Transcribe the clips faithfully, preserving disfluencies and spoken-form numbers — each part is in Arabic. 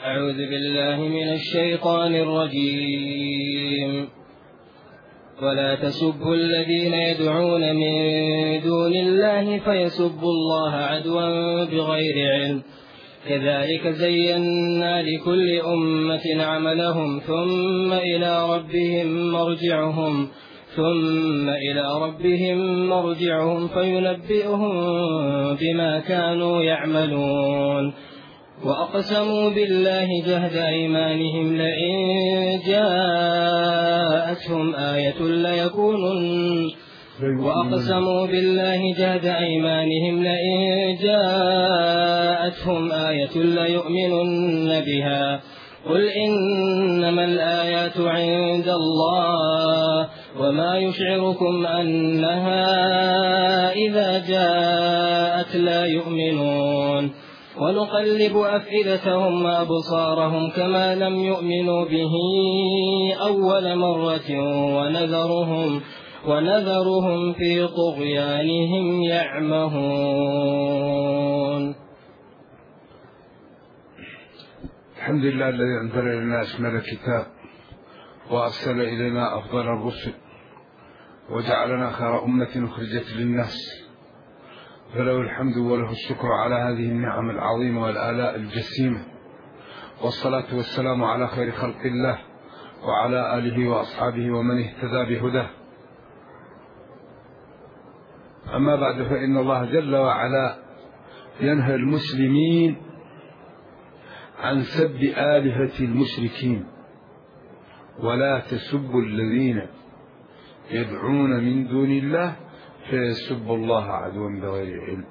أعوذ بالله من الشيطان الرجيم. ولا تسبوا الذين يدعون من دون الله فيسبوا الله عدوا بغير علم، كذلك زينا لكل أمة عملهم ثم إلى ربهم مرجعهم ثم إلى ربهم مرجعهم فينبئهم بما كانوا يعملون. وأقسموا بالله جهد أيمانهم لئن جاءتهم آية ليكونن وأقسموا بالله جهد أيمانهم لئن جاءتهم آية ليؤمنن بها، قل إنما الآيات عند الله وما يشعركم أنها إذا جاءت لا يؤمنون. ونقلب أفئدتهم وأبصارهم كما لم يؤمنوا به أول مرة ونذرهم, ونذرهم في طغيانهم يعمهون. الحمد لله الذي أنزل إلينا أشمل الكتاب وأرسل إلينا أفضل الرسل وجعلنا خير أمة أخرجت للناس، فله الحمد وله الشكر على هذه النعم العظيمة والآلاء الجسيمة، والصلاة والسلام على خير خلق الله وعلى آله وأصحابه ومن اهتدى بهداه. أما بعد، فإن الله جل وعلا ينهى المسلمين عن سب آلهة المشركين. ولا تسبوا الذين يدعون من دون الله فيسبوا الله عدوا بغير علم.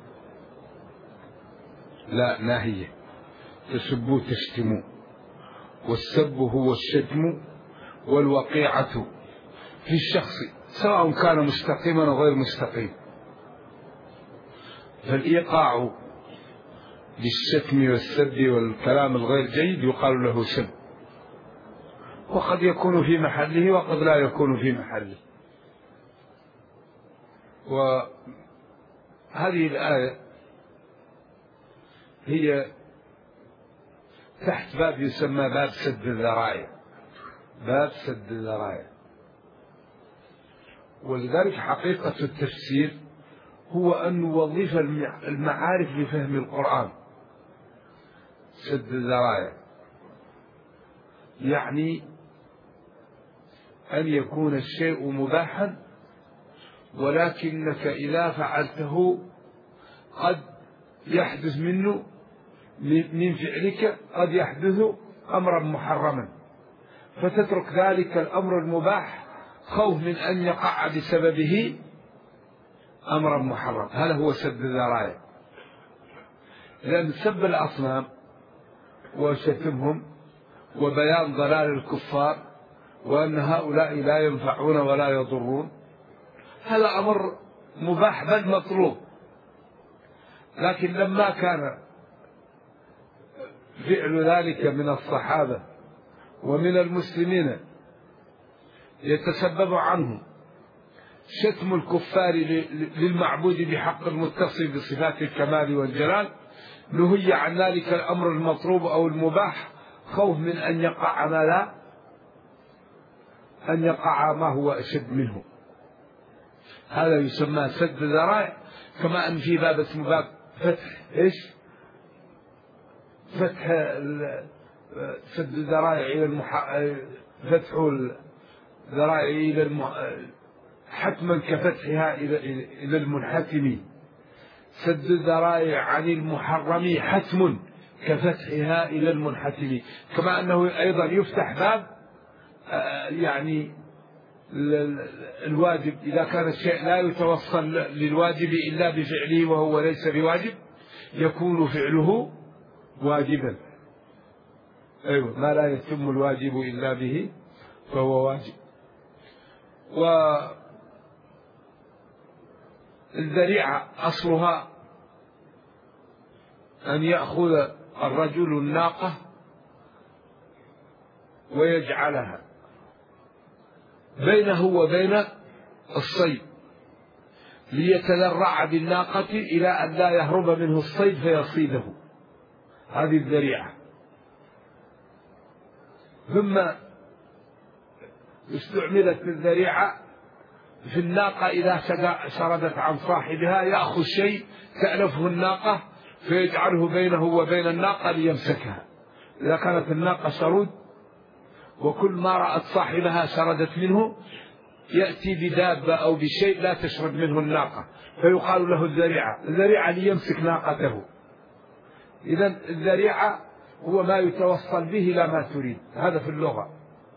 لا ناهية، تسبوا تشتموا، والسب هو الشتم والوقيعة في الشخص سواء كان مستقيما أو غير مستقيم. فالإيقاع بالشتم والسب والكلام الغير جيد يقال له سب، وقد يكون في محله وقد لا يكون في محله. وهذه الآية هي تحت باب يسمى باب سد الذرائع، باب سد الذرائع. ولذلك حقيقة التفسير هو أن نوظف المعارف لفهم القرآن. سد الذرائع يعني أن يكون الشيء مباحا، ولكنك إذا فعلته قد يحدث منه من فعلك قد يحدث أمرا محرما، فتترك ذلك الأمر المباح خوف من أن يقع بسببه أمرا محرم. هذا هو سد الذرائع. لأن سب الأصنام وشتمهم وبيان ضلال الكفار وأن هؤلاء لا ينفعون ولا يضرون هذا أمر مباح بل مطلوب. لكن لما كان فعل ذلك من الصحابة ومن المسلمين يتسبب عنه شتم الكفار للمعبود بحق المتصف بصفات الكمال والجلال، نهي عن ذلك الأمر المطلوب أو المباح خوف من أن يقع ما لا أن يقع ما هو أشد منه. هذا يسمى سد ذرائع. كما أن في باب اسمه باب فتح إيش فتح سد الذرائع إلى المح... فتح الذرائع إلى الم... حتما كفتحها إلى إلى المنحتم. سد الذرائع عن المحرم حتم كفتحها إلى المنحتم. كما أنه أيضا يفتح باب يعني الواجب إذا كان الشيء لا يتوصل للواجب إلا بفعله وهو ليس بواجب يكون فعله واجبا. أيوة، ما لا يتم الواجب إلا به فهو واجب. والذريعة أصلها أن يأخذ الرجل الناقة ويجعلها بينه وبين الصيد ليتذرع بالناقة إلى أن لا يهرب منه الصيد فيصيده. هذه الذريعة. ثم استعملت الذريعة في الناقة إذا سردت عن صاحبها، يأخذ شيء تألفه الناقة فيجعله بينه وبين الناقة ليمسكها. إذا كانت الناقة شرود وكل ما رأت صاحبها شردت منه، يأتي بدابة أو بشيء لا تشرد منه الناقة فيقال له الذريعة، الذريعة ليمسك ناقته. إذن الذريعة هو ما يتوصل به إلى ما تريد، هذا في اللغة.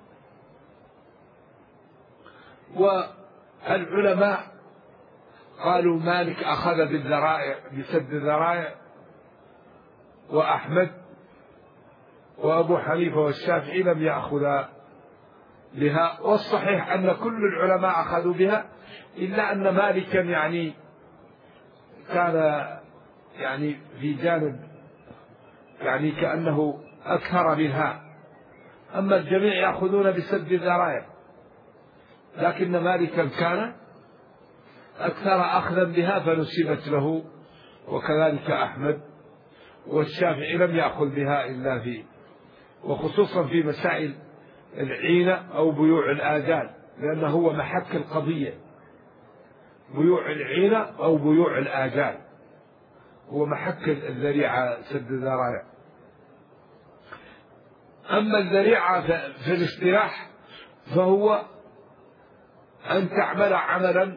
والعلماء قالوا مالك أخذ بالذرائع بسد الذرائع، وأحمد وأبو حنيفة والشافعي لم يأخذا بها. والصحيح أن كل العلماء أخذوا بها، إلا أن مالكا يعني كان يعني في جانب يعني كأنه أكثر منها، أما الجميع يأخذون بسد الذرائع، لكن مالكا كان أكثر أخذا بها فنسبت له، وكذلك أحمد. والشافعي لم يأخذ بها إلا في وخصوصا في مسائل العينة أو بيوع الآجال، لأنه هو محك القضية. بيوع العينة أو بيوع الآجال هو محك الذريعة سد الذرائع. أما الذريعة في الاصطلاح فهو أن تعمل عملا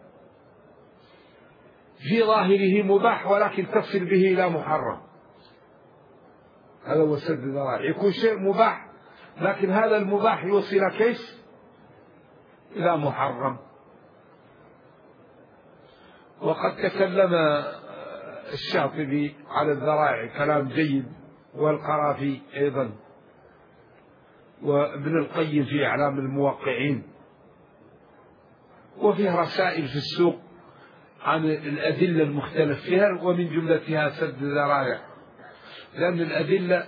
في ظاهره مباح ولكن تصل به إلى محرم، هذا هو سد الذرائع. يكون شيء مباح لكن هذا المباح يوصل كيف إلى محرم. وقد تكلم الشاطبي على الذرائع كلام جيد، والقرافي أيضا، وابن القيم في إعلام الموقعين، وفيه رسائل في السوق عن الأدلة المختلف فيها، ومن جملتها سد الذرائع، لأن الأدلة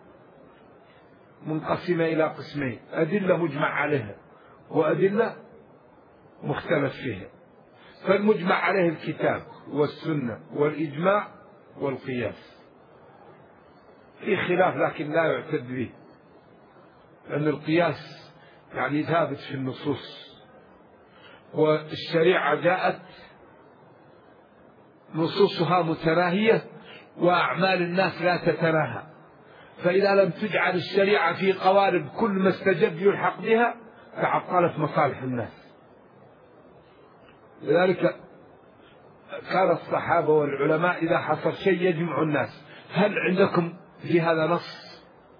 منقسمة إلى قسمين: أدلة مجمع عليها وأدلة مختلف فيها. فالمجمع عليه الكتاب والسنة والإجماع والقياس، في خلاف لكن لا يعتد به، لأن القياس يعني ثابت في النصوص، والشريعة جاءت نصوصها متناهية وأعمال الناس لا تتناهى، فإذا لم تجعل الشريعة في قوالب كل ما استجد يلحق بها تعطلت مصالح الناس. لذلك كان الصحابة والعلماء إذا حصل شيء يجمع الناس: هل عندكم في هذا نص؟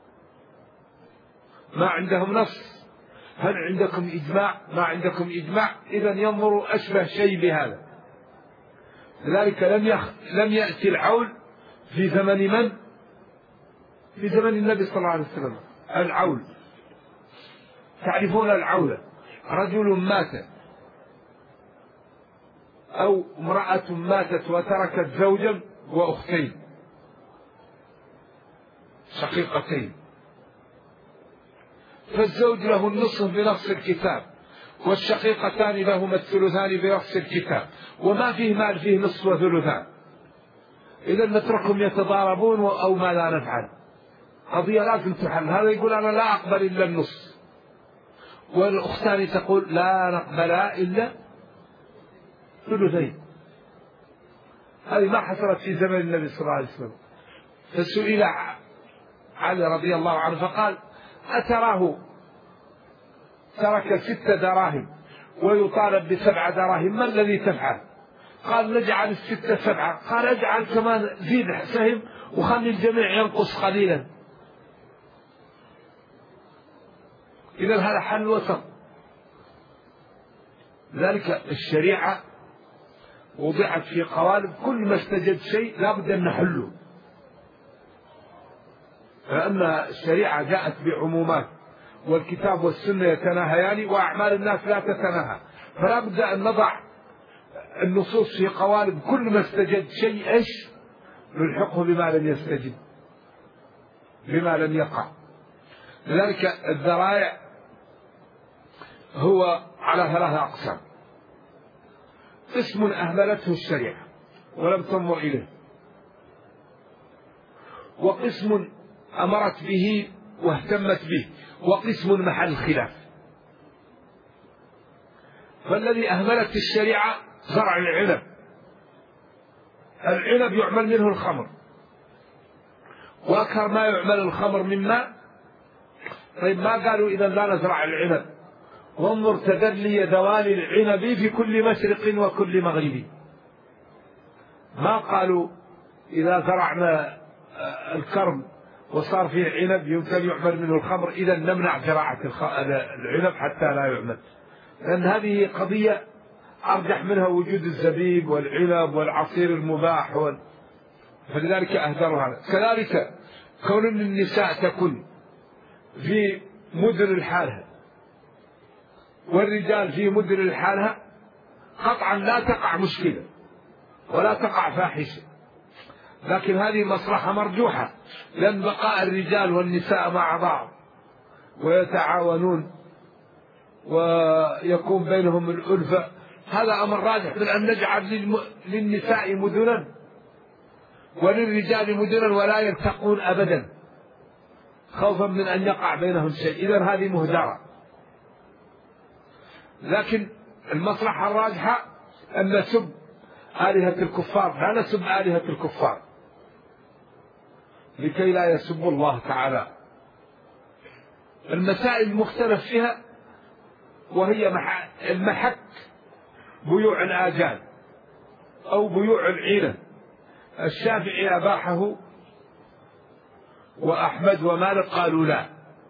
ما عندهم نص. هل عندكم إجماع؟ ما عندكم إجماع. إذن ينظروا أشبه شيء بهذا. لذلك لم يخ... لم يأتي العول في زمن من؟ في زمن النبي صلى الله عليه وسلم. العول، تعرفون العول؟ رجل مات أو امرأة ماتت وتركت زوجا وأختين شقيقتين، فالزوج له النصف بنص الكتاب، والشقيقتان لهما الثلثان بنص الكتاب، وما فيه مال فيه نصف وثلثان. إذا نتركهم يتضاربون أو ماذا نفعل؟ قضية لازم تحل. هذا يقول أنا لا أقبل إلا النص، والأختان تقول لا نقبل إلا ثلثين. هذه ما حصلت في زمن النبي صلى الله عليه وسلم. فسئل علي رضي الله عنه فقال: أتراه ترك ست دراهم ويطالب بسبع دراهم، ما الذي تفعل؟ قال: نجعل الستة سبعة. قال: اجعل كمان زيد سهم وخلي الجميع ينقص قليلا. إذا هذا حل وسط. لذلك الشريعة وضعت في قوالب كل ما استجد شيء لا بد أن نحله، لأن الشريعة جاءت بعمومات، والكتاب والسنة يتناهيان وأعمال الناس لا تتناهى، فلا بد أن نضع النصوص في قوالب كل ما استجد شيء إيش نلحقه بما لم يستجد، بما لم يقع. لذلك الذرائع هو على ثلاثة أقسام: قسم أهملته الشريعة ولم تنظر إليه، وقسم أمرت به واهتمت به وقسم محل خلاف. فالذي أهملت الشريعة زرع العنب، العنب يعمل منه الخمر، وأكثر ما يعمل الخمر مما. طيب ما قالوا إذا لا نزرع العنب؟ وانظر تدلي دوالي العنب في كل مشرق وكل مغرب. ما قالوا إذا زرعنا الكرم وصار فيه عنب يمكن يعمل منه الخمر إذا نمنع زراعة العنب حتى لا يعمل، لأن هذه قضية أرجح منها وجود الزبيب والعنب والعصير المباح وال... فلذلك أهدروا هذا. كذلك كون النساء تكون في مدن لحالها والرجال في مدن لحالها قطعا لا تقع مشكلة ولا تقع فاحشة، لكن هذه مصلحة مرجوحة، لأن بقاء الرجال والنساء مع بعض ويتعاونون ويكون بينهم الألفة هذا أمر راجح من أن نجعل للنساء مدنا وللرجال مدنا ولا يلتقون أبدا خوفا من أن يقع بينهم شيء. إذن هذه مهدرة. لكن المصلحة الراجحة أن نسب آلهة الكفار، لا نسب آلهة الكفار لكي لا يسبوا الله تعالى. المسائل المختلف فيها وهي المحك بيوع الآجال أو بيوع العينة، الشافعي أباحه وأحمد ومالك قالوا لا.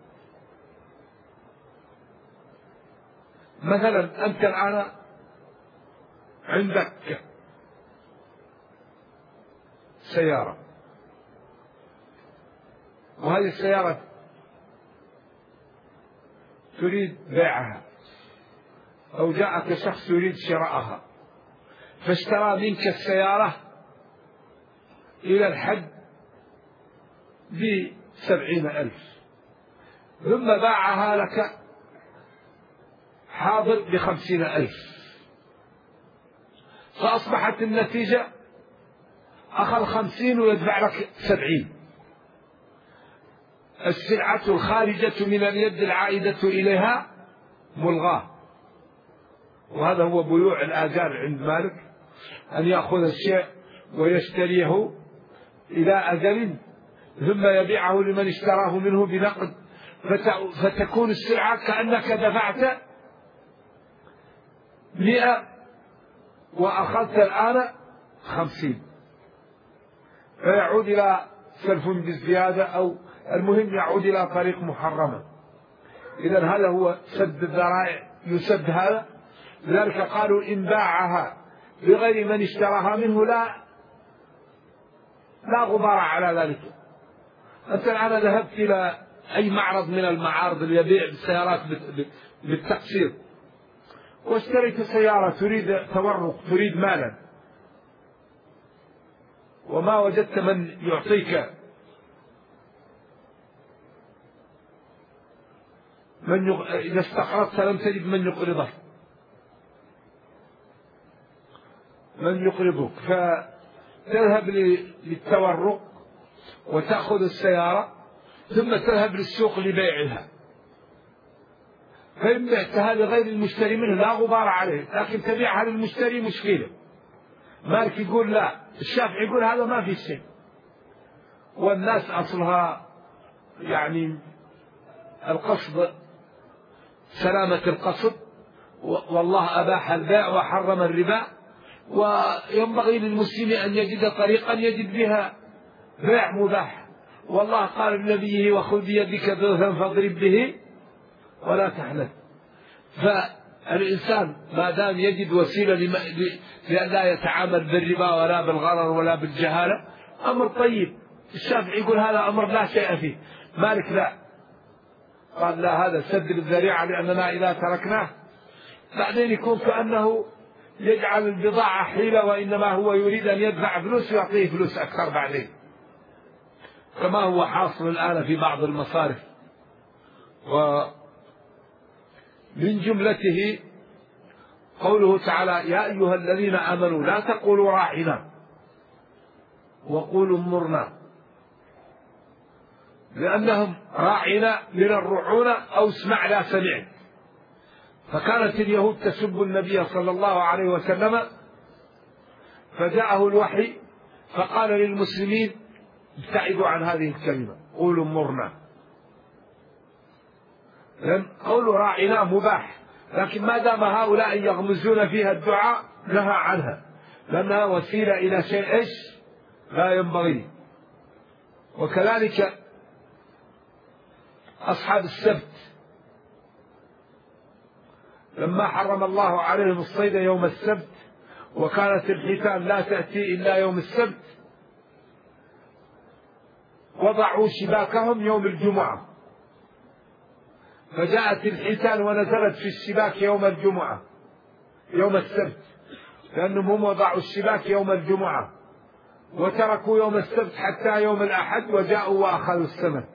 مثلا أنت الآن عندك سيارة وهذه السيارة تريد بيعها أو جاءك شخص يريد شراءها فاشترى منك السيارة إلى الحد بسبعين ألف ثم باعها لك حاضر بخمسين ألف، فأصبحت النتيجة أخذ خمسين ويدفع لك سبعين. السلعة الخارجة من اليد العائدة إليها ملغاة. وهذا هو بيوع الآجال عند مالك، أن يأخذ الشيء ويشتريه إلى أجل ثم يبيعه لمن اشتراه منه بنقد، فتكون السلعة كأنك دفعت مئة وأخذت الآن خمسين، فيعود إلى سلف بالزيادة أو المهم يعود إلى طريق محرمة. إذن هذا هو سد الذرائع، يسد هذا. لذلك قالوا إن باعها بغير من اشتراها منه لا لا غبار على ذلك. أنت الآن ذهبت إلى أي معرض من المعارض اللي يبيع السيارات بالتقسيط واشتريت سيارة تريد تورق، تريد مالا، وما وجدت من يعطيك من يق... إذا استقرضت لم تجد من يقرضك من يقرضك فتذهب للتورق وتأخذ السيارة ثم تذهب للسوق لبيعها، فإن بعتها لغير المشتري منه لا غبار عليه، لكن تبيعها للمشتري مشكلة. مالك يقول لا، الشافعي يقول هذا ما في شيء. والناس أصلها يعني القصد سلامة القصد، والله أباح البيع وحرم الربا، وينبغي للمسلم أن يجد طريقا يجد بها بيع مباح. والله قال لنبيه وخذ بيدك ضغثا فاضرب به ولا تحنث. فالإنسان ما دام يجد وسيلة لأن لا يتعامل بالربا ولا بالغرر ولا بالجهالة أمر طيب. الشافعي يقول هذا أمر لا شيء فيه. مالك لا، قال لا، هذا سد الذريعة، لأننا إذا تركناه بعدين يكون كأنه يجعل البضاعة حيلة، وإنما هو يريد أن يدفع فلوس ويعطيه فلوس أكثر بعدين، كما هو حاصل الآن في بعض المصارف. ومن جملته قوله تعالى يا أيها الذين آمنوا لا تقولوا راعنا وقولوا انظرنا. لأنهم راعنا من الرعونة أو اسمعنا سمعت. فكانت اليهود تسب النبي صلى الله عليه وسلم، فجاءه الوحي فقال للمسلمين ابتعدوا عن هذه الكلمة، قولوا مرنا. لأن قول راعنا مباح، لكن ما دام هؤلاء يغمزون فيها الدعاء نهى عنها، لأنها وسيلة إلى شيء إيش لا ينبغي. وكذلك أصحاب السبت لما حرم الله عليهم الصيد يوم السبت، وكانت الحيتان لا تأتي إلا يوم السبت، وضعوا شباكهم يوم الجمعة، فجاءت الحيتان ونزلت في الشباك يوم الجمعة يوم السبت، لأنهم هم وضعوا الشباك يوم الجمعة وتركوا يوم السبت حتى يوم الأحد، وجاءوا وأخذوا السمك.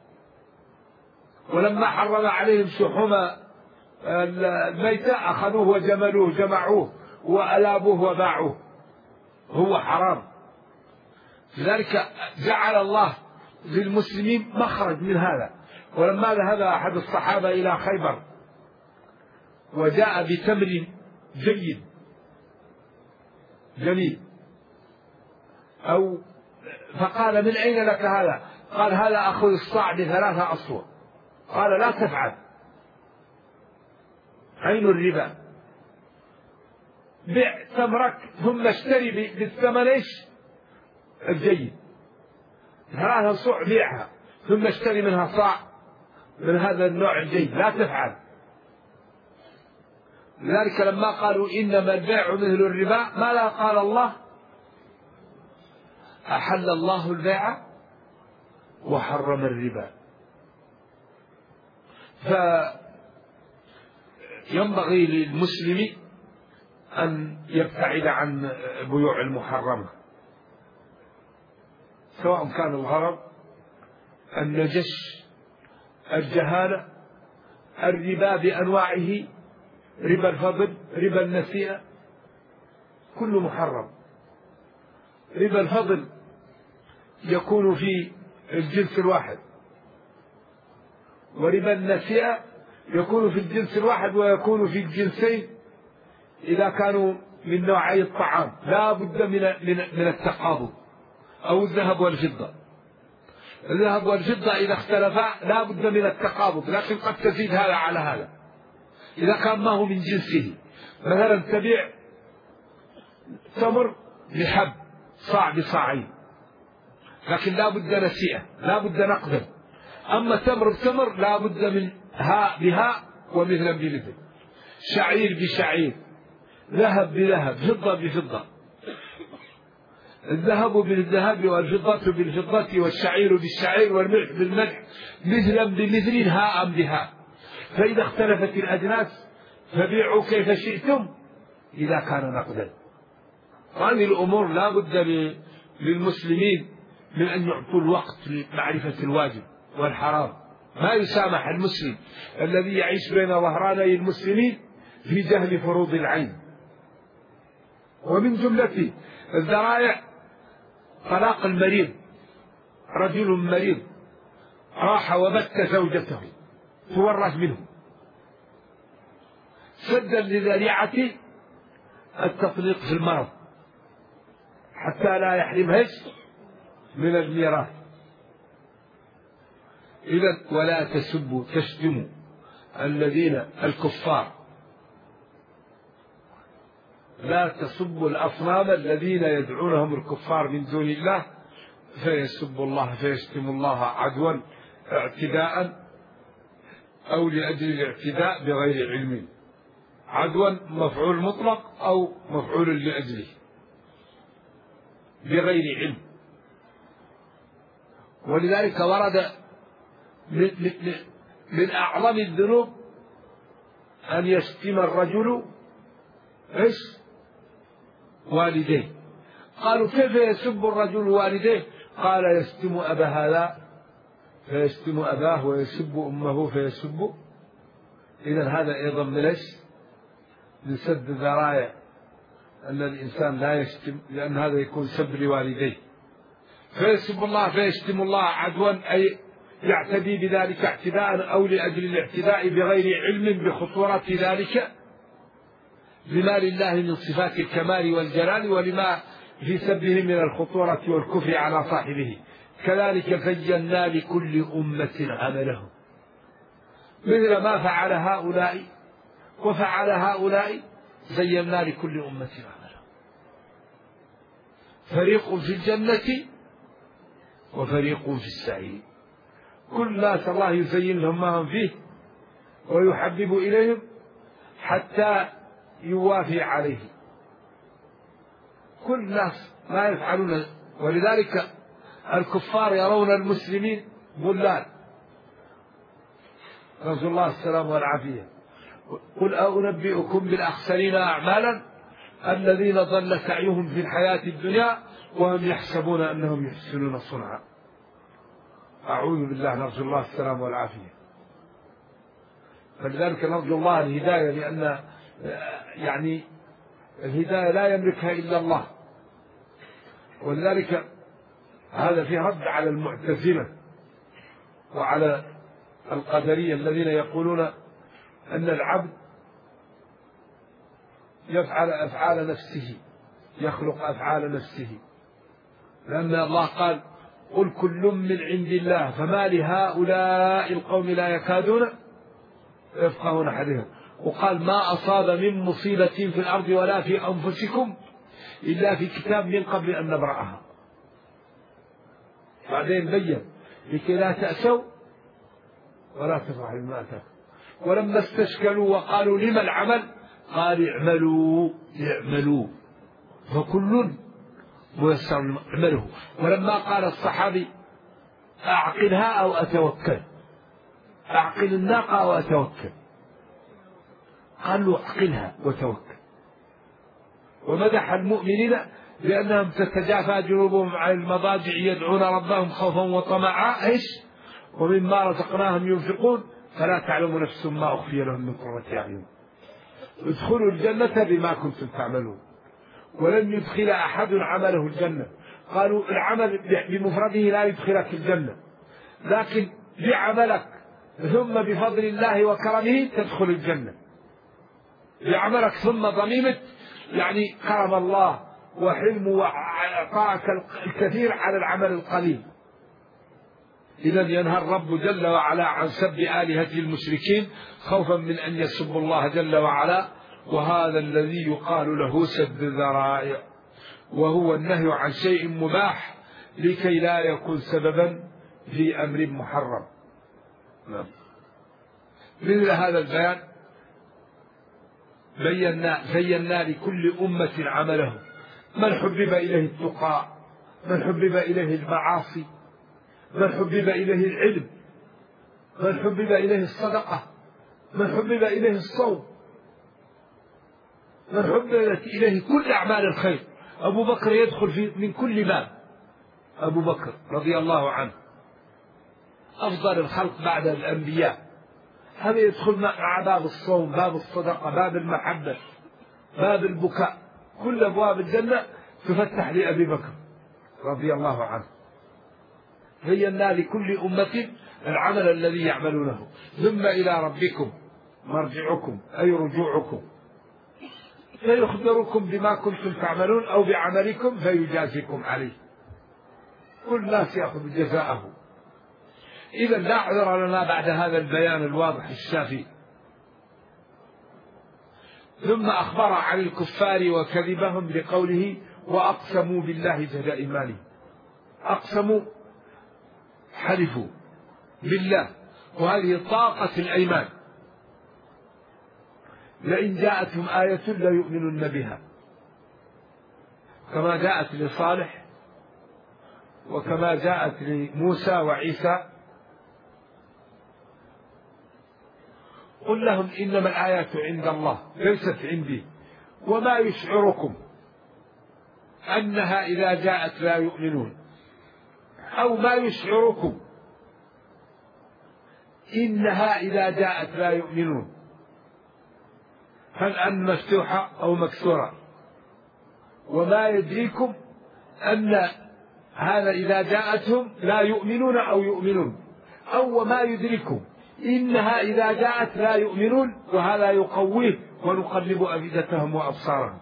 ولما حرم عليهم شحوم الميتة أخذوه وجملوه جمعوه وألابوه وباعوه، هو حرام. لذلك جعل الله للمسلمين مخرج من هذا. ولما ذهب أحد الصحابة إلى خيبر وجاء بتمر جيد جميل أو فقال من أين لك هذا؟ قال هذا أخذ الصاع بثلاثة أصوات. قال لا تفعل، عين الربا، بيع تمرك ثم اشتري بالثمن ايش الجيد، ثلاثة صاع بيعها ثم اشتري منها صاع من هذا النوع الجيد، لا تفعل. لذلك لما قالوا إنما البيع مثل الربا، ماذا قال الله؟ أحل الله البيع وحرم الربا. فينبغي للمسلم أن يبتعد عن بيوع المحرمة، سواء كان الغرض النجش، الجهالة، الربا بأنواعه، ربا الفضل، ربا النسيئة، كل محرم. ربا الفضل يكون في الجنس الواحد، وربا النسيئة يكون في الجنس الواحد ويكون في الجنسين إذا كانوا من نوعي الطعام، لا بد من من التقابض، أو الذهب والفضة. الذهب والفضة إذا اختلفا لا بد من التقابض، لكن قد تزيد هذا على هذا إذا كان ما هو من جنسه. مثلا تبيع تمر بحب صاع بصاعين، لكن لا بد نسيئة، لا بد نقدا. أما تمر بتمر لا بد من هاء بهاء ومثلا بمثل، شعير بشعير، ذهب بذهب، فضة بفضة. الذهب بالذهب والفضة بالفضة والشعير بالشعير والملح بالملح، مثلا بمثل هاء بهاء. فإذا اختلفت الأجناس فبيعوا كيف شئتم إذا كان نقدا. هذه الأمور لا بد للمسلمين من أن يعطوا الوقت لمعرفة الواجب والحرام. ما يسامح المسلم الذي يعيش بين ظهراني المسلمين في جهل فروض العين. ومن جملة الذرائع طلاق المريض، رجل مريض راح وبت زوجته تورث منه سدا لذريعة التطليق في المرض حتى لا يحرمها من الميراث. إذا ولا تسبوا تشتموا الذين الكفار، لا تسبوا الأصنام الذين يدعونهم الكفار من دون الله فيسبوا الله فيشتموا الله عدوا اعتداء أو لأجل الاعتداء بغير علم. عدوا مفعول مطلق أو مفعول لأجله بغير علم. ولذلك ورد من أعظم الذنوب أن يشتم الرجل إيش والديه. قالوا كيف يسب الرجل والديه؟ قال يشتم أبا هذا فيشتم أباه ويسب أمه فيسب. إذن هذا أيضا من إيش من سد الذرائع أن الإنسان لا يشتم، لأن هذا يكون سب لوالديه. فيسب الله فيشتم الله عدوا أي يعتدي بذلك اعتداء أو لأجل الاعتداء بغير علم بخطورة ذلك لما لله من صفات الكمال والجلال ولما في سبه من الخطورة والكفر على صاحبه. كذلك زينا لكل أمة عملهم، مثل ما فعل هؤلاء وفعل هؤلاء زينا لكل أمة عملهم، فريق في الجنة وفريق في السعير. كل ناس الله يزين لهم ما هم فيه ويحبب إليهم حتى يوافي عليه. كل ناس ما يفعلون، ولذلك الكفار يرون المسلمين ضلال، نسأل الله السلام والعافية. قل أنبئكم بالأخسرين أعمالا الذين ضل سعيهم في الحياة الدنيا وهم يحسبون أنهم يحسنون صنعا. أعوذ بالله، نرجو الله السلام والعافية. فلذلك نرجو الله الهداية، لأن يعني الهداية لا يملكها إلا الله. ولذلك هذا في رد على المعتزلة وعلى القدرية الذين يقولون أن العبد يفعل أفعال نفسه، يخلق أفعال نفسه، لأن الله قال قل كل من عند الله فما لهؤلاء القوم لا يكادون يفقهون حديثا. وقال ما أصاب من مصيبة في الأرض ولا في أنفسكم إلا في كتاب من قبل أن نبرأها. بعدين بين لكي لا تأسوا ولا تفرحوا بما أتاكم. ولما استشكلوا وقالوا لما العمل قال اعملوا اعملوا فكل ميسر عمله. ولما قال الصحابي أعقلها أو أتوكل، أعقل الناقة أو أتوكل، قال له أعقلها وتوكل. ومدح المؤمنين لأنهم تتجافى جنوبهم عن المضاجع يدعون ربهم خوفا وطمعا إيش ومما رزقناهم ينفقون فلا تعلم نفس ما أخفي لهم من قرة أعين. ادخلوا الجنة بما كنتم تعملون. ولن يدخل أحد عمله الجنة. قالوا العمل بمفرده لا يدخلك الجنة، لكن بعملك ثم بفضل الله وكرمه تدخل الجنة. بعملك ثم ضميمة، يعني كرم الله وحلمه وأعطاك الكثير على العمل القليل. إذا ينهى الرب جل وعلا عن سب آلهة المشركين خوفا من أن يسبوا الله جل وعلا، وهذا الذي يقال له سد الذرائع، وهو النهي عن شيء مباح لكي لا يكون سببا في أمر محرم. مثل هذا البيان بينا زينا لكل أمة عمله، من حبب إليه التقى، من حبب إليه المعاصي، من حبب إليه العلم، من حبب إليه الصدقة، من حبب إليه الصوم، من حبب إليه كل أعمال الخير. أبو بكر يدخل في من كل باب، أبو بكر رضي الله عنه أفضل الخلق بعد الأنبياء، هذا يدخل مع باب الصوم، باب الصدقة، باب المحبة، باب البكاء، كل أبواب الجنة تفتح لأبي بكر رضي الله عنه. زينا لكل أمة العمل الذي يعملونه ثم إلى ربكم مرجعكم أي رجوعكم فيخبركم بما كنتم تعملون أو بعملكم فيجازيكم عليه. كل ناس يأخذ جزاءه. إذا لا عذر لنا بعد هذا البيان الواضح الشافي. ثم أخبر عن الكفار وكذبهم بقوله وأقسموا بالله جهد أيمانهم. أقسموا حلفوا بالله، وهذه طاقة الأيمان. لئن جاءتهم آية لا يؤمنون بها، كما جاءت لصالح وكما جاءت لموسى وعيسى. قل لهم إنما الآيات عند الله ليست عندي، وما يشعركم أنها إذا جاءت لا يؤمنون، أو ما يشعركم إنها إذا جاءت لا يؤمنون. هل أن مفتوحة أو مكسورة؟ وما يدريكم أن هذا إذا جاءتهم لا يؤمنون أو يؤمنون. أو وما يدركهم إنها إذا جاءت لا يؤمنون، وهذا يقويه ونقلب أفئدتهم وأبصارهم.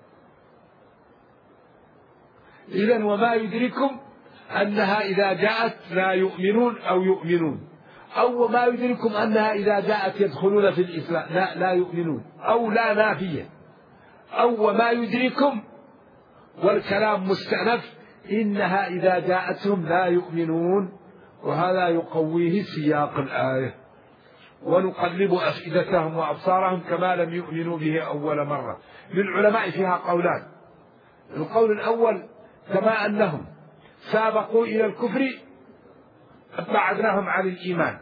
إذن وما يدركم أنها إذا جاءت لا يؤمنون أو يؤمنون، أو وما يدركم أنها إذا جاءت يدخلون في الإسلام لا لا يؤمنون، أو لا نافية، أو وما يدركم والكلام مستأنف إنها إذا جاءتهم لا يؤمنون، وهذا يقويه سياق الآية. ونقلب أفئدتهم وأبصارهم كما لم يؤمنوا به أول مرة. للعلماء فيها قولان. القول الأول كما أنهم سابقوا إلى الكفر بعدناهم عن الإيمان،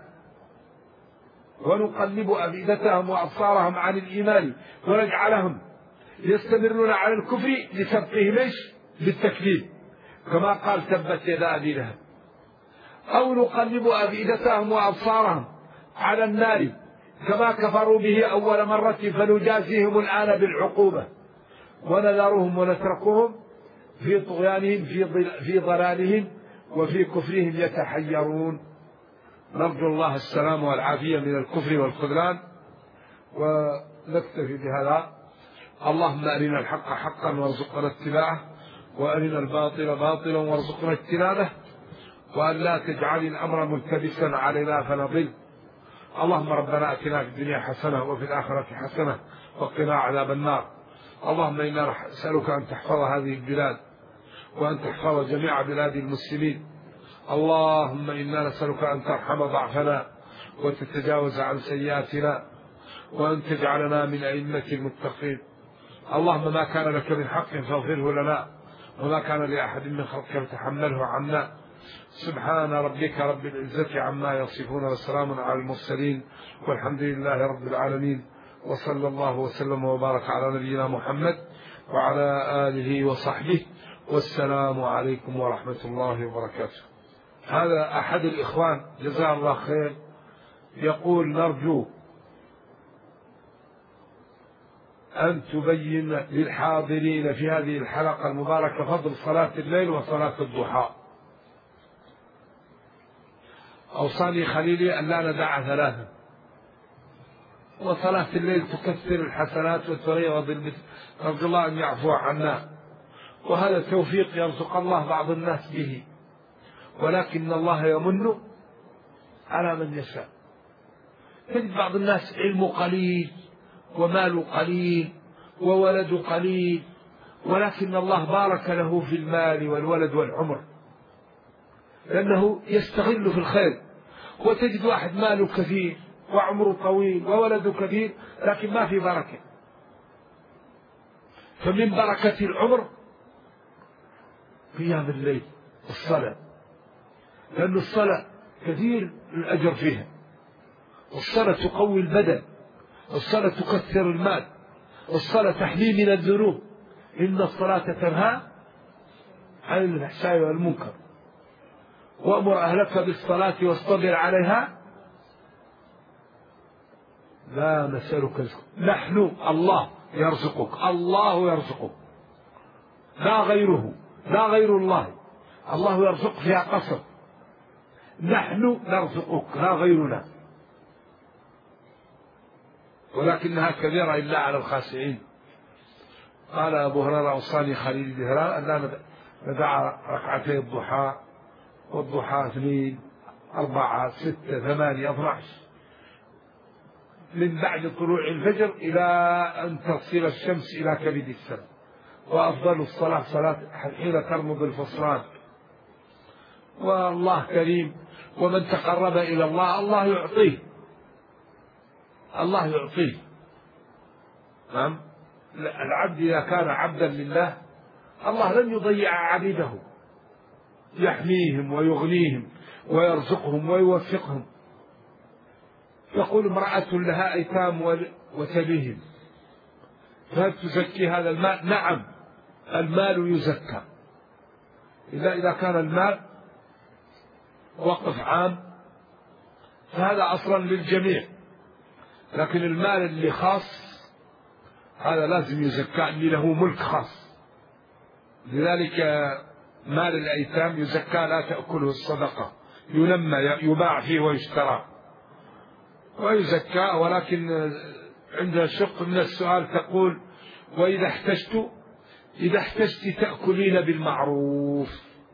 ونقلب أفئدتهم وأبصارهم عن الإيمان ونجعلهم يستمرون على الكفر لسبقهم ايش؟ بالتكذيب، كما قال تبت يدا أبي لهب. أو نقلب أفئدتهم وأبصارهم على النار كما كفروا به أول مرة فنجازيهم الآن بالعقوبة ونذرهم ونتركهم في طغيانهم في ضلالهم وفي كفرهم يتحيرون. نرجو الله السلام والعافية من الكفر والخذلان، ونكتفي بهذا. اللهم أرنا الحق حقا وارزقنا اتباعه، وأرنا الباطل باطلا وارزقنا اجتنابه، وأن لا تجعل الأمر ملتبسا علينا فنضل. اللهم ربنا أتنا في الدنيا حسنة وفي الآخرة حسنة وقنا عذاب النار. اللهم إنا نسألك أن تحفظ هذه البلاد وأن تحفظ جميع بلاد المسلمين. اللهم إنا نسألك أن ترحم ضعفنا وتتجاوز عن سيئاتنا وأن تجعلنا من أئمة المتقين. اللهم ما كان لك من حق فاغفره لنا، وما كان لأحد من خلقك فتحمله عنا. سبحان ربك رب العزة عما يصفون، وسلام على المرسلين، والحمد لله رب العالمين، وصلى الله وسلم وبارك على نبينا محمد وعلى آله وصحبه، والسلام عليكم ورحمة الله وبركاته. هذا أحد الإخوان جزاه الله خير يقول: نرجو أن تبين للحاضرين في هذه الحلقة المباركة فضل صلاة الليل وصلاة الضحى. أوصاني خليلي أن لا ندع ثلاثة، وصلاة الليل تكثر الحسنات وتغيظ البث، نرجو الله أن يعفو عنا، وهذا توفيق يرزق الله بعض الناس به، ولكن الله يمن على من يشاء. تجد بعض الناس علم قليل ومال قليل وولد قليل، ولكن الله بارك له في المال والولد والعمر لأنه يستغل في الخير. وتجد واحد ماله كثير وعمره طويل وولده كثير لكن ما في بركة. فمن بركة العمر قيام الليل والصلاة، لأن الصلاة كثير الأجر فيها، والصلاة تقوي البدن، والصلاة تكثر المال، والصلاة تحمي من الذنوب. إن الصلاة تنهى عن الفحشاء والمنكر، وأمر أهلك بالصلاة واصطبر عليها لا نسألك رزقا، نحن الله يرزقك، الله يرزقك لا غيره، لا غير الله. الله يرزق فيها قصر، نحن نرزقك لا غيرنا، ولكنها كبيرة إلا على الخاشعين. قال أبو هريرة: أوصاني خليل بهلال أن لا ندع ركعتي الضحى، والضحى اثنين أربعة ستة ثمانية اثناعش، من بعد طلوع الفجر إلى أن تصل الشمس إلى كبد السماء. وأفضل الصلاة صلاة حين ترمض الفصلان. والله كريم، ومن تقرب إلى الله الله يعطيه، الله يعطيه. نعم، العبد إذا كان عبدا لله الله لن يضيع عبيده، يحميهم ويغنيهم ويرزقهم ويوفقهم. يقول: امرأة لها أيتام وتليهم فهل تزكي هذا المال؟ نعم، المال يزكى إذا إذا كان المال وقف عام فهذا أصلا للجميع، لكن المال اللي خاص هذا لازم يزكى، اللي له ملك خاص. لذلك مال الأيتام يزكى، لا تأكله الصدقة، ينمى يباع فيه ويشترى ويزكى. ولكن عندها شق من السؤال تقول: وإذا احتجت إذا احتجت تأكلين بالمعروف،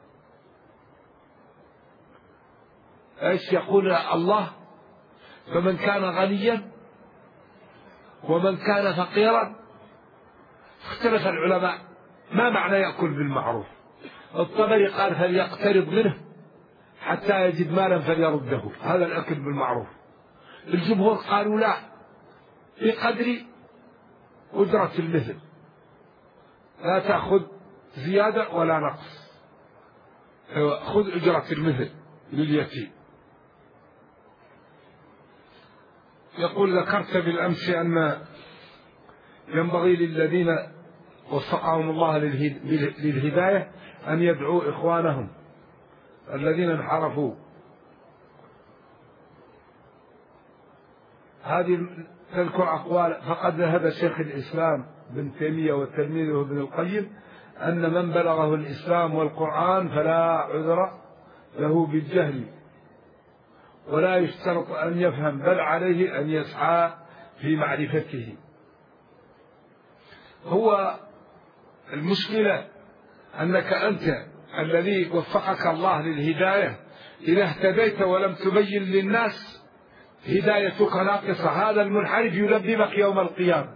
ايش يقول الله؟ فمن كان غنيا ومن كان فقيرا. اختلف العلماء ما معنى يأكل بالمعروف. الطبري قال: فليقترض منه حتى يجد مالا فليرده، هذا الأكل بالمعروف. الجمهور قالوا: لا، بقدر أجرة المثل، لا تأخذ زيادة ولا نقص، خذ أجرة المثل لليتيم. يقول: ذكرت بالأمس أن ينبغي للذين وفقهم الله للهداية أن يدعوا إخوانهم الذين انحرفوا. هذه تذكر أقوال. فقد ذهب شيخ الإسلام ابن تيمية وتلميذه ابن القيم أن من بلغه الإسلام والقرآن فلا عذر له بالجهل، ولا يشترط أن يفهم، بل عليه أن يسعى في معرفته. هو المشكلة أنك أنت الذي وفقك الله للهداية إذا اهتديت ولم تبين للناس هدايتك ناقصة، هذا المنحرف يلببك يوم القيامة،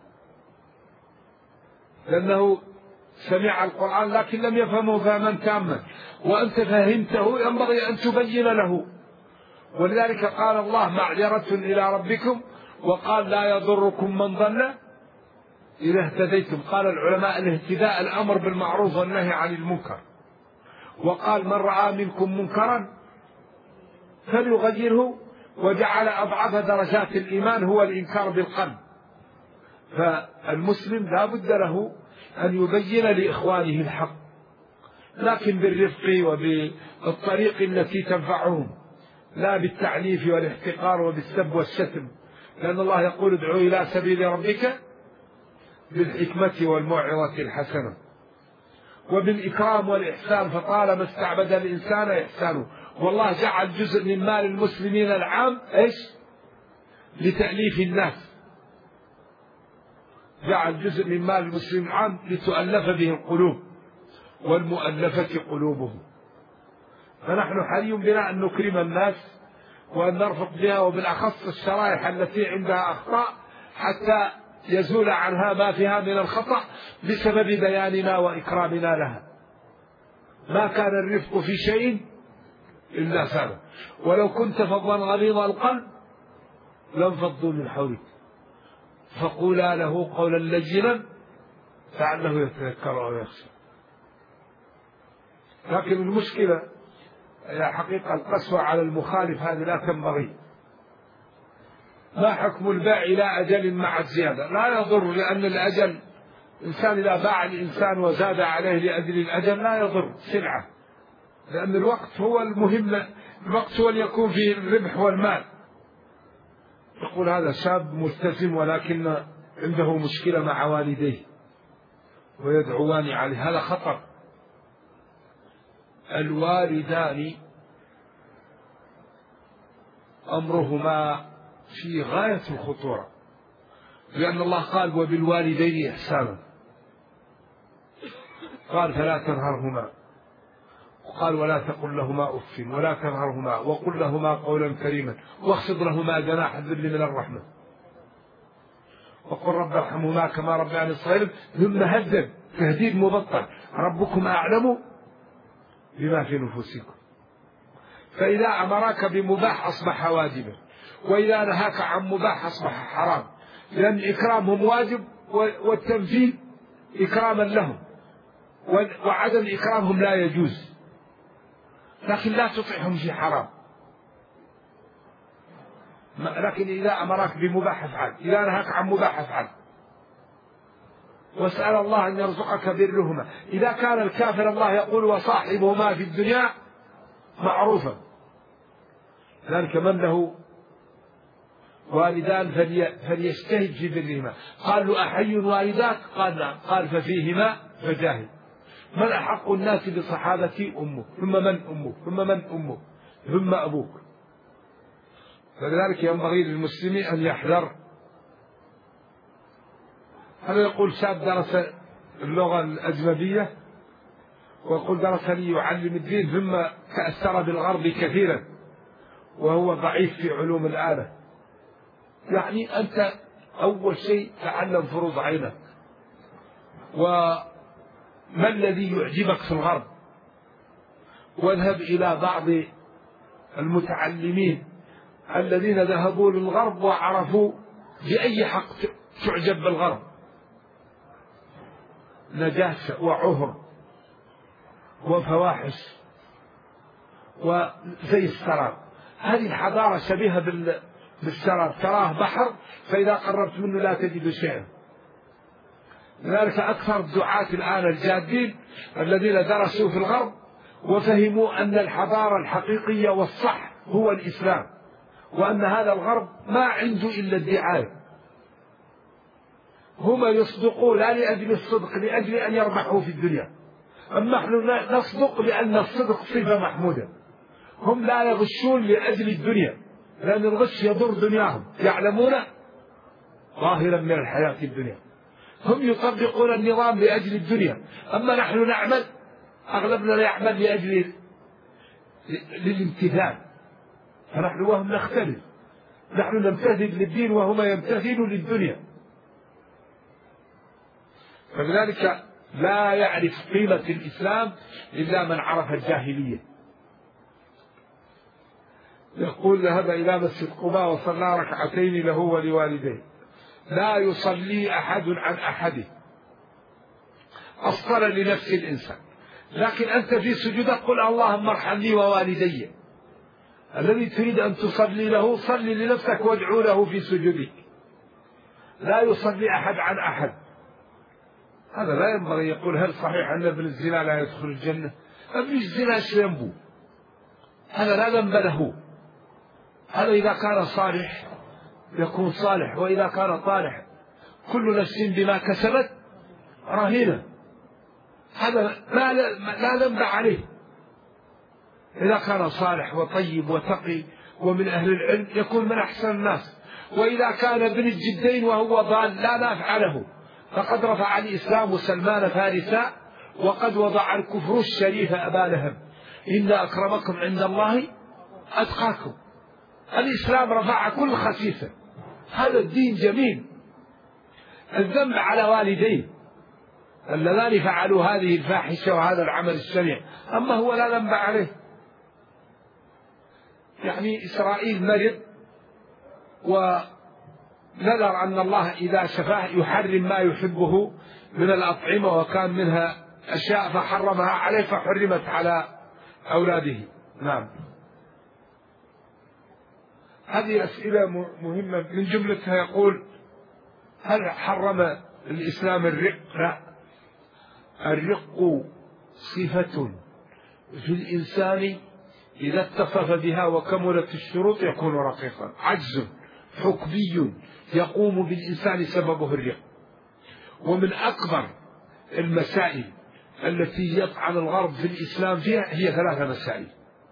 لأنه سمع القرآن لكن لم يفهمه فهما تاما، وأنت فهمته ينبغي أن تبين له. ولذلك قال الله: معذرة إلى ربكم، وقال: لا يضركم من ضل إذا اهتديتم. قال العلماء: الاهتداء الأمر بالمعروف والنهي عن المنكر. وقال: من رأى منكم منكرا فليغيره، وجعل أضعف درجات الإيمان هو الإنكار بالقلب. فالمسلم لا بد له أن يبين لإخوانه الحق، لكن بالرفق وبالطريق التي تنفعهم، لا بالتعنيف والاحتقار وبالسب والشتم، لأن الله يقول: ادعوا إلى سبيل ربك بالحكمة والموعظة الحسنة وبالإكرام والإحسان، فطالما استعبد الإنسان إحسانه. والله جعل جزء من مال المسلمين العام إيش؟ لتأليف الناس، جعل جزء من مال المسلمين العام لتؤلف به القلوب، والمؤلفة قلوبهم. فنحن حري بنا أن نكرم الناس وأن نرفق بها، وبالأخص الشرائح التي عندها أخطاء، حتى يزول عنها ما فيها من الخطأ بسبب بياننا وإكرامنا لها. ما كان الرفق في شيء إلا سابه، ولو كنت فظا غليظ القلب لانفضوا من حولك، فقولا له قولا لينا لعله يتذكر أو يخشى. لكن المشكلة يا حقيقة القسوة على المخالف هذه لا تنبغي. ما حكم البيع إلى أجل مع الزيادة؟ لا يضر، لأن الأجل إنسان إذا باع الإنسان وزاد عليه لأجل الأجل لا يضر سلعة، لأن الوقت هو المهم، الوقت هو اللي يكون فيه الربح والمال. يقول: هذا شاب ملتزم ولكن عنده مشكلة مع والديه ويدعوان عليه، هذا خطر. الوالدان أمرهما في غاية الخطورة، لأن الله قال: وبالوالدين إحسانا، قال: فلا تنهرهما، وقال: ولا تقل لهما أف ولا تنهرهما، وقل لهما قولا كريما، واخفض لهما جناح الذل من الرحمة، وقل رب ارحمهما كما ربياني صغيرا. ثم هدد تهديد مبطل: ربكم أعلم بما في نفوسكم. فإذا أمرك بمباح أصبح واجبا، وإذا نهاك عن مباح أصبح حرام، لأن إكرامهم واجب والتنفيذ إكراما لهم، وعدم إكرامهم لا يجوز. لكن لا تطعهم في حرام، لكن إذا أمرك بمباح افعل، إذا نهاك عن مباح افعل، واسأل الله أن يرزقك برهما. إذا كان الكافر الله يقول: وصاحبهما في الدنيا معروفا. ذلك من له والدان فليجتهد في برهما. قال له: أحي والداك؟ قال: نعم. قال: ففيهما فجاهد. من أحق الناس بصحابتي؟ أمه. ثم من أمه؟ ثم من أمه؟ ثم أبوك. فلذلك ينبغي للمسلم أن يحذر. هذا يقول شاب درس اللغة الأجنبية ويقول درس لي يعلم الدين ثم تأثر بالغرب كثيرا وهو ضعيف في علوم الآلة. يعني أنت أول شيء تعلم فروض عينك، وما الذي يعجبك في الغرب، واذهب إلى بعض المتعلمين الذين ذهبوا للغرب وعرفوا بأي حق تعجب بالغرب، نجاسة وعهر وفواحش وزي السراب. هذه الحضارة شبيهة بالسراب، تراه بحر فإذا قربت منه لا تجد شيئا. لذلك أكثر الدعاة الآن الجادين الذين درسوا في الغرب وفهموا أن الحضارة الحقيقية والصح هو الإسلام، وأن هذا الغرب ما عنده إلا الدعاية. هم يصدقون لا لأجل الصدق، لأجل أن يربحوا في الدنيا. أما نحن نصدق لأن الصدق صفة محمودة. هم لا يغشون لأجل الدنيا، لأن الغش يضر دنياهم، يعلمون ظاهرا من الحياة الدنيا. هم يطبقون النظام لأجل الدنيا، أما نحن نعمل، أغلبنا لا يعمل لأجل للامتثال، فنحن وهم نختلف. نحن نمتثل للدين وهم يمتثلوا للدنيا. فلذلك لا يعرف قيمة الإسلام إلا من عرف الجاهلية. يقول ذهب إلى مسجد قباء وصلى ركعتين له ولوالديه، لا يصلي أحد عن أحده، أصلا لنفس الإنسان، لكن أنت في سجودك قل اللهم ارحم لي ووالدي. الذي تريد أن تصلي له صلي لنفسك وادعو له في سجودك، لا يصلي أحد عن أحد. هذا لا ينبغي. يقول هل صحيح أن ابن الزنا لا يدخل الجنة؟ ابن الزنا ايش ذنبه؟ هذا لا ذنب له. هذا إذا كان صالح يكون صالح، وإذا كان طالح كل نفس بما كسبت رهينة. هذا لا, لا ذنب عليه إذا كان صالح وطيب وتقي ومن أهل العلم يكون من أحسن الناس. وإذا كان ابن الجدين وهو ضال لا نافع له. فقد رفع الإسلام سلمان فارسا وقد وضع الكفر الشريف أبا لهب. إن أكرمكم عند الله أتقاكم. الإسلام رفع كل خسيسة. هذا الدين جميل. الذنب على والديه اللذان فعلوا هذه الفاحشة وهذا العمل الشنيع، أما هو لا ذنب عليه. يعني إسرائيل مرض ونذر أن الله إذا شفاه يحرم ما يحبه من الأطعمة، وكان منها أشياء فحرمها عليه فحرمت على أولاده. نعم. هذه أسئلة مهمة. من جملتها يقول هل حرم الإسلام الرق؟ لا، الرق صفة في الإنسان إذا اتصف بها وكملت الشروط يكون رقيقا. عجز حكمي يقوم بالإنسان سببه الرق. ومن أكبر المسائل التي يطعن الغرب في الإسلام فيها هي ثلاثة مسائل.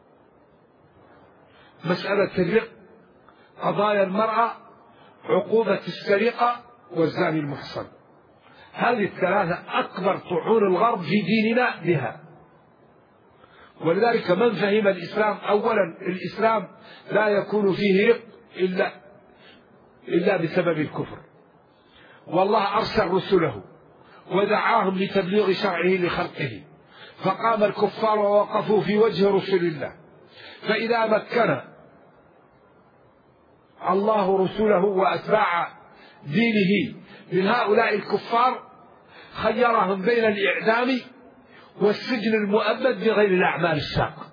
مسألة الرق، قضايا المرأة، عقوبة السرقة، والزاني المحصن. هذه الثلاثة أكبر طعون الغرب في ديننا بها. ولذلك من فهم الإسلام، أولا الإسلام لا يكون فيه رق إلا إلا بسبب الكفر. والله أرسل رسله ودعاهم لتبليغ شرعه لخلقه، فقام الكفار ووقفوا في وجه رسول الله. فإذا مكن الله رسله وأتباع دينه من هؤلاء الكفار خيرهم بين الإعدام والسجن المؤبد بغير الأعمال الشاقة.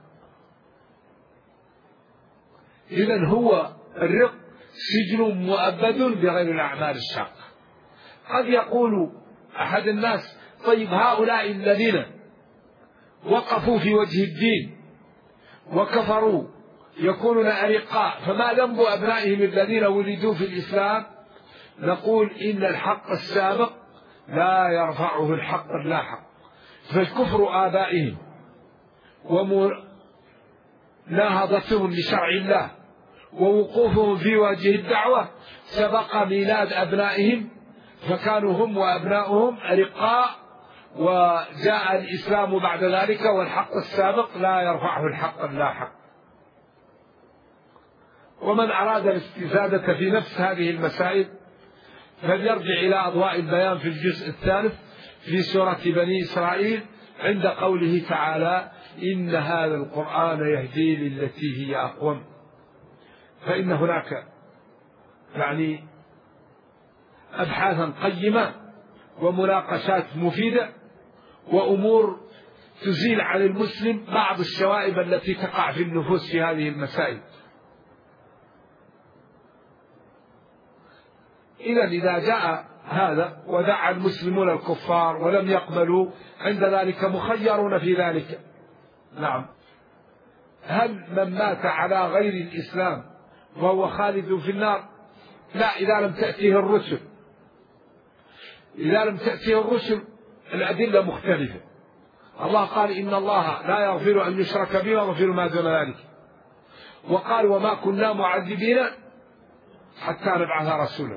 إذن هو الرق سجن مؤبد بغير الأعمال الشاقة. قد يقول أحد الناس طيب هؤلاء الذين وقفوا في وجه الدين وكفروا يكونون أرقاء، فما ذنب أبنائهم الذين ولدوا في الإسلام؟ نقول إن الحق السابق لا يرفعه الحق اللاحق، فالكفر آبائهم مناهضتهم لشرع الله ووقوفهم في وجه الدعوة سبق ميلاد أبنائهم، فكانوا هم وأبنائهم أرقاء، وجاء الإسلام بعد ذلك، والحق السابق لا يرفعه الحق اللاحق. ومن أراد الاستزادة في نفس هذه المسائل فليرجع إلى أضواء البيان في الجزء الثالث في سورة بني إسرائيل عند قوله تعالى: إن هذا القرآن يهدي للتي هي أقوم. فإن هناك يعني أبحاثا قيمة ومناقشات مفيدة وأمور تزيل عن المسلم بعض الشوائب التي تقع في النفوس في هذه المسائل. إذا إذا جاء هذا ودعا المسلمون الكفار ولم يقبلوا، عند ذلك مخيرون في ذلك. نعم. هل من مات على غير الإسلام وهو خالد في النار؟ لا، إذا لم تأتيه الرسل. إذا لم تأتيه الرسل الأدلة مختلفة. الله قال: إن الله لا يغفر أن يشرك به ويغفر ما دون ذلك. وقال: وما كنا معذبين حتى نبعث رسولا.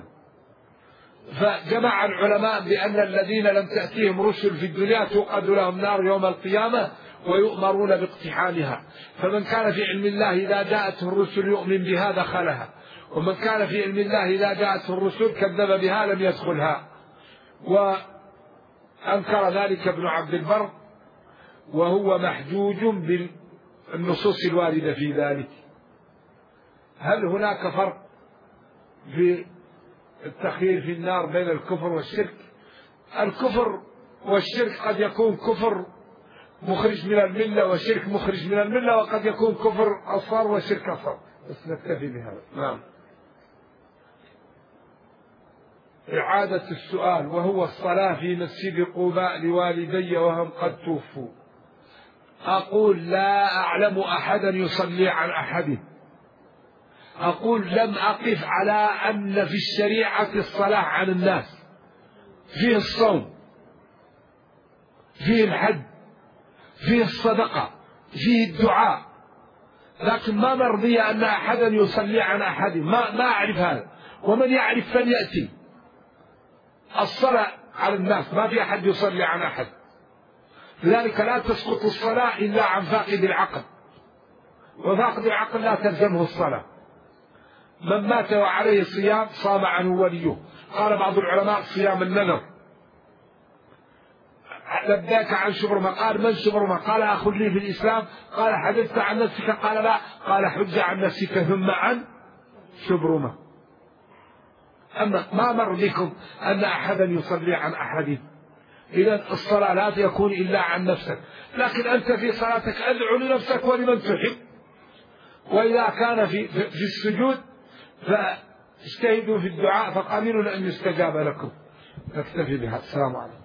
فجمع العلماء بأن الذين لم تأتيهم رسل في الدنيا توقد لهم نار يوم القيامة ويؤمرون باقتحامها. فمن كان في علم الله إذا جاءته الرسل يؤمن بها دخلها، ومن كان في علم الله إذا جاءته الرسل كذب بها لم يدخلها. وأنكر ذلك ابن عبد البر، وهو محجوج بالنصوص الواردة في ذلك. هل هناك فرق في التخيير في النار بين الكفر والشرك؟ الكفر والشرك قد يكون كفر مخرج من الملة وشرك مخرج من الملة، وقد يكون كفر أصغر وشرك أصغر. بس نكتفي بهذا. نعم. إعادة السؤال، وهو الصلاة في مسجد قباء لوالدي وهم قد توفوا. أقول: لا أعلم أحدا يصلي عن أحد. أقول: لم أقف على أن في الشريعة الصلاة عن الناس، فيه الصوم، فيه الحج، فيه الصدقة، فيه الدعاء، لكن ما مرضي أن أحدا يصلي عن أحد. ما, ما أعرف هذا، ومن يعرف فليأتي. الصلاة على الناس، ما في أحد يصلي عن أحد. لذلك لا تسقط الصلاة إلا عن فاقد العقل، وفاقد العقل لا تلزمه الصلاة. من مات وعليه صيام صام عنه وليه. قال بعض العلماء: صيام النذر. لبيك عن شبرمة. قال: من شبرمة؟ قال: أخ لي في الإسلام. قال: حدثت عن نفسك؟ قال: لا. قال: حج عن نفسك ثم عن شبرمة. أما ما مر بكم أن أحدا يصلي عن أحد. إذا الصلاة لا تكون إلا عن نفسك، لكن أنت في صلاتك أدعو لنفسك ولمن تحب. وإذا كان في, في السجود فاجتهدوا في الدعاء فقليل أن يستجاب لكم. نكتفي بها. السلام عليكم.